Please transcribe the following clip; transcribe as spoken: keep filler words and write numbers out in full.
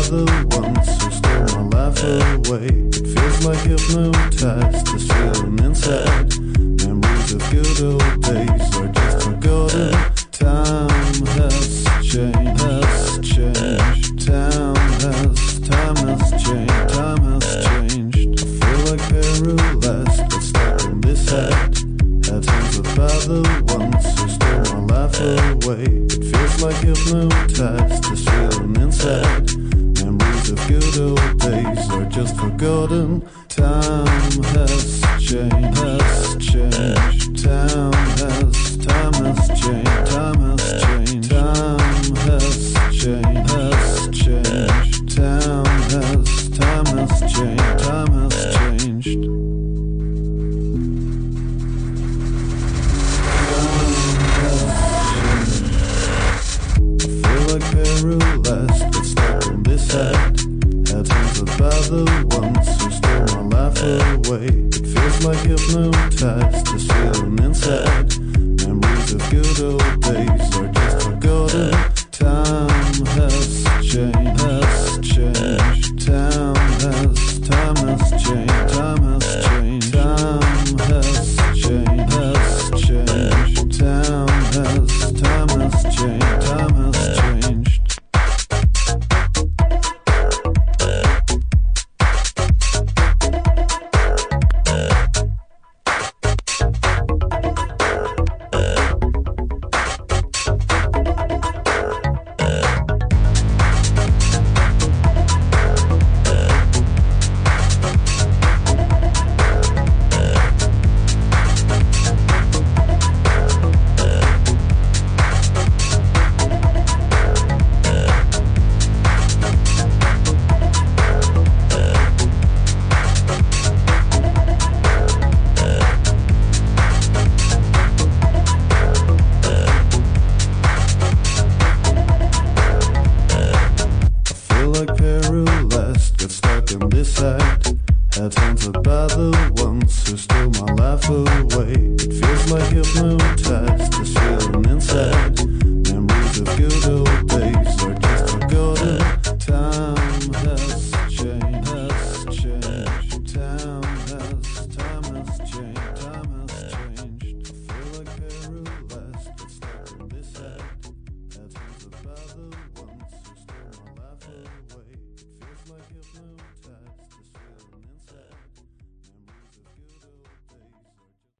the ones who stole my life away. It feels like hypnotized, this feeling inside. Memories of good old days are just forgotten. Time has changed, has changed. Time has, time has changed, time has changed. I feel like paralyzed, but stuck in this head. Head handled by the ones who stole my life away. It feels like hypnotized, this feeling inside. Memories of good old days are just forgotten. Time has changed, has changed. Time has, time has changed, time has changed. Time has changed, has changed. Time has, time has changed, time has changed. Paralyzed, but stuck in this head. Head handled by the ones who stole my life away. It feels like hypnotized, this feeling inside. Memories of good old days are just forgotten. Time has changed.